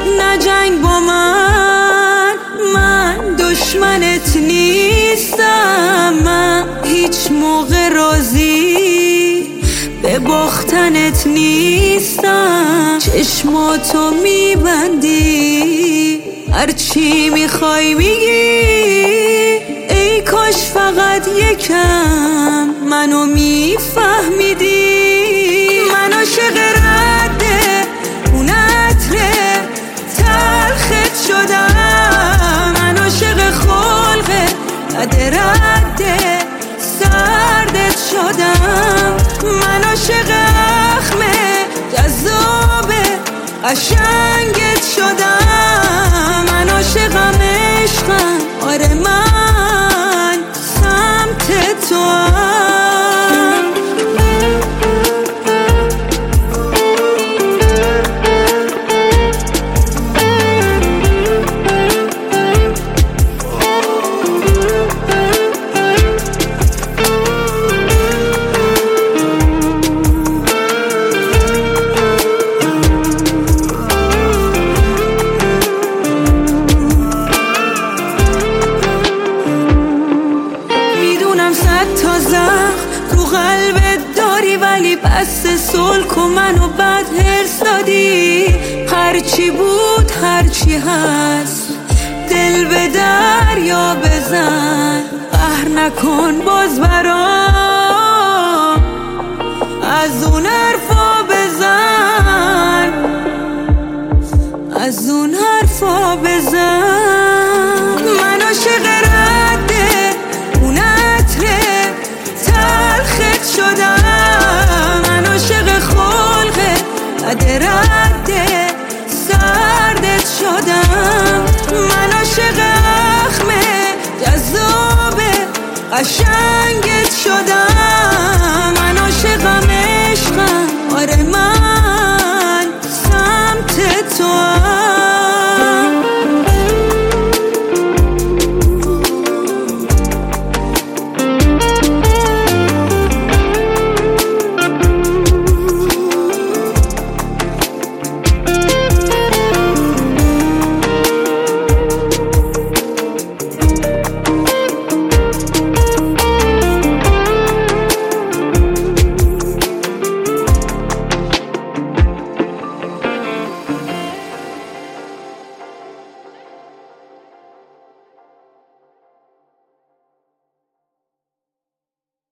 نجنگ با من دشمنت نیستم. من هیچ موقع راضی به باختنت نیستم. چشماتو میبندی هرچی میخوای میگی. ای کاش فقط یکم منو میفهمیدی. من عاشق رده اون عطره تلخت شدم. من عاشق خلقه رده سردت شدم. من عاشق اخمه جذابه قشنگت شدم. من عاشقم عشقم آره من سمت توام. تا زخم رو قلبت داری ولی بس سلک و منو بد هرس دادی. هرچی بود هرچی هست دل به دریا بزن. قهر نکن باز برام از اون حرفا بزن. از اون حرفا بزن. من عاشق رده اون عطره تلخت شدم. من عاشق خلقه رده سردت شدم. من عاشق اخمه جذابه قشنگت شدم. من عاشقم عشقم آره من سمت تو.